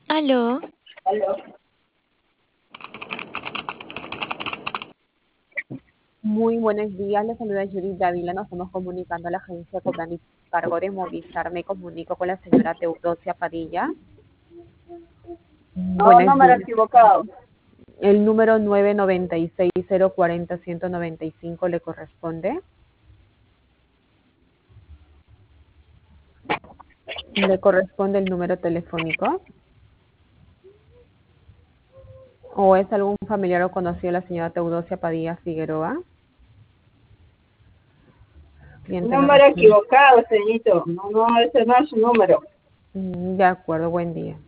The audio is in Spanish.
Aló, Muy buenos días, les saluda Judith Dávila, nos estamos comunicando a la agencia Cobrani Cargo de Movistar. Me comunico con la señora Teodosia Padilla. No, Buenos número días. equivocado. El número 996-040-195 le corresponde. ¿Le corresponde el número telefónico? ¿O es algún familiar o conocido de la señora Teodosia Padilla Figueroa? Cliente me Número responde. equivocado, señorito. No, ese no es su número. De acuerdo, buen día.